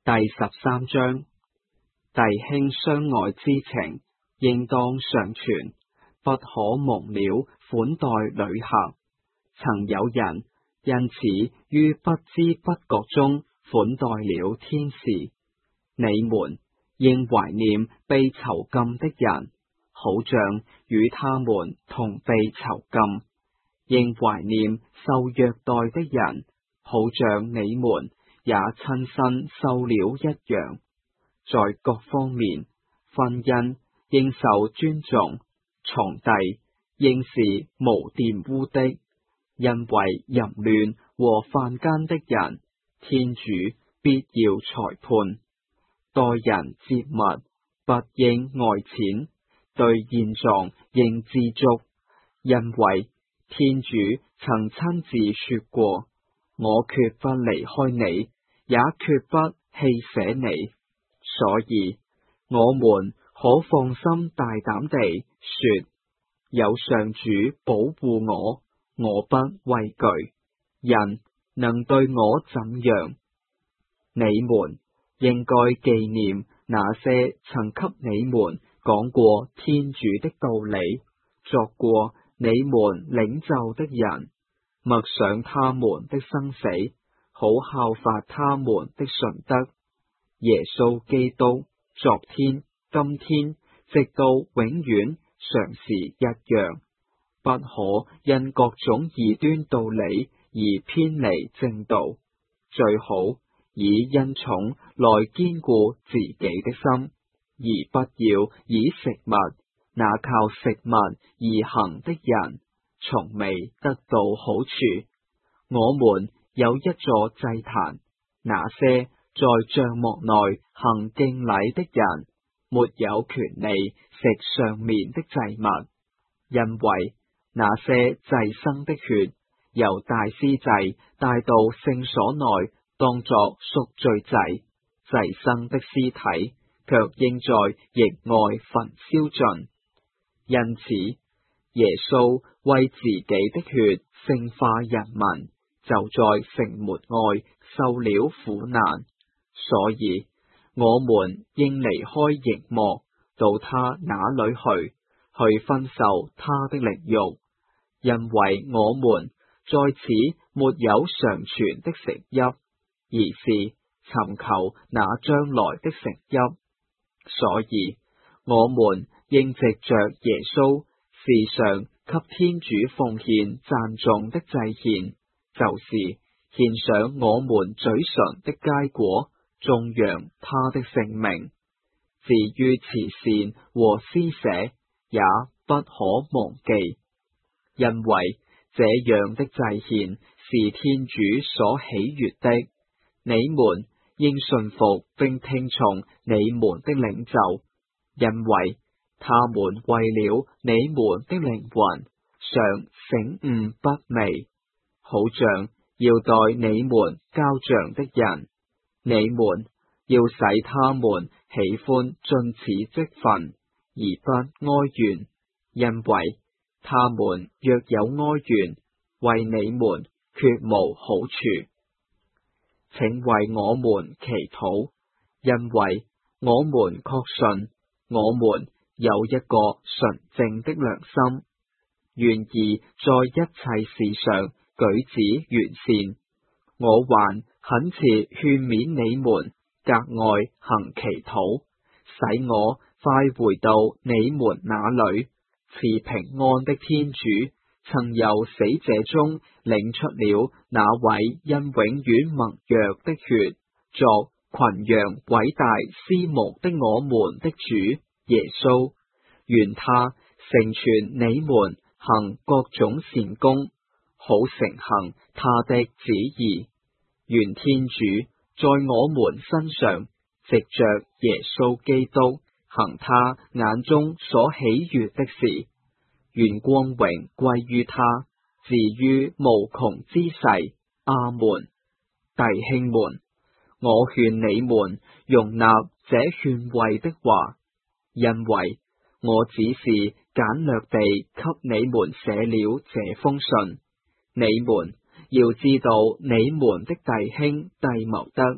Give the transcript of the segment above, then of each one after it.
第13章，弟兄相愛之情，應當常存，不可忘了款待旅客。曾有人因此於不知不覺中款待了天使。你們應懷念被囚禁的人，好像與他們同被囚禁；應懷念受虐待的人，好像你們也親身受了一樣。在各方面，婚姻應受尊重，床笫應是無玷污的，因為淫亂和犯姦的人，天主必要裁判。待人接物，不應愛錢，對現狀應知足，因為天主曾親自說過：我決不離開你，也決不棄捨你。所以，我們可放心大膽地說：有上主保護我，我不畏懼。人能對我怎樣？你們應該紀念那些曾給你們講過天主的道理，作過你們領袖的人，默想他們的生死，好效法他們的純德。耶穌基督昨天、今天，直到永遠，常是一樣，不可因各種異端道理而偏離正道，最好以恩寵來堅固自己的心，而不要以食物。那靠食物而行的人，從未得到好處。我們有一座祭壇，那些在帳幕內行敬禮的人，沒有權利食上面的祭物，因為那些祭牲的血由大司祭帶到聖所內，當作贖罪祭，祭牲的屍體卻應在營外焚燒盡。因此，耶穌為自己的血聖化人民，就在城門外受了苦難。所以，我們應離開營幕，到他那裏去分受他的靈肉，因為我們在此沒有常存的食邑，而是尋求那將來的食邑。所以，我們應藉着耶穌時常給天主奉獻讚頌的祭獻，就是獻上我們嘴唇的佳果，頌揚他的聖名。至於慈善和施捨，也不可忘記，因為這樣的祭獻是天主所喜悅的。你們應順服並聽從你們的領袖，因為他們為了你們的靈魂，常醒寤不寐，好像要待你們交賬的人。你們要使他們喜歡盡此職分，而不哀怨，因為他們若有哀怨，為你們決無好處。請為我們祈禱，因為我們確信我們有一個純正的良心，願意在一切事上舉止完善。我還懇切勸勉你們格外行祈禱，使我快回到你們那裏。賜平安的天主曾由死者中領出了那位因永遠盟約的血作群羊偉大司牧的我們的主耶穌，願他成全你們行各種善功，好承行他的旨意。願天主在我們身上藉着耶穌基督行他眼中所喜悅的事，願光榮歸於他，至於無窮之世。阿門。弟兄們，我勸你們容納這勸慰的話，因為我只是簡略地給你們寫了這封信。你們要知道，你們的弟兄弟茂德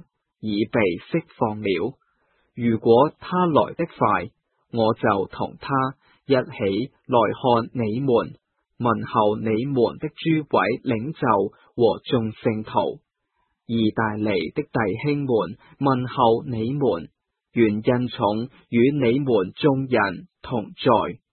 已被釋放了。如果他來得快，我就同他一起來看你們，問候你們的諸位領袖和眾聖徒。意大利的弟兄們問候你們，願恩寵與你們眾人同在。